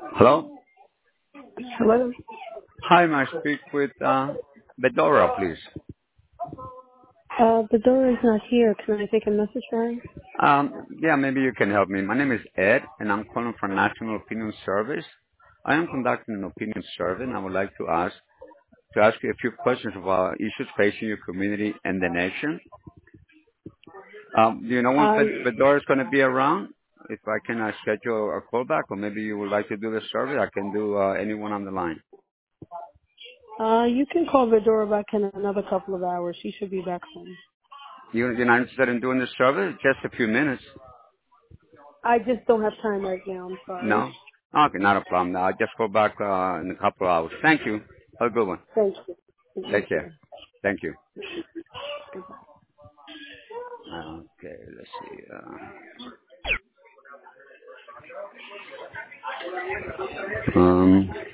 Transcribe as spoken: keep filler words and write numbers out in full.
Hello? Hello. Hi, may I speak with uh, Bedora, please? Uh, the door is not here. Can I take a message for her? Um, yeah, maybe you can help me. My name is Ed, and I'm calling from National Opinion Service. I am conducting an opinion survey, and I would like to ask to ask you a few questions about issues facing your community and the nation. Um, do you know when Um, Bed- Bedora is going to be around? If I can uh, schedule a callback, or maybe you would like to do the survey, I can do uh, anyone on the line. uh, you can call the door back in another couple of hours. She should be back home. You, you're not interested in doing the survey? Just a few minutes. I just don't have time right now. I'm sorry. No? Okay, not a problem. I'll just go back uh, in a couple of hours. Thank you. Have a good one. Thank you. You Take too. care. Thank you. Goodbye. Okay, let's see. Uh, um,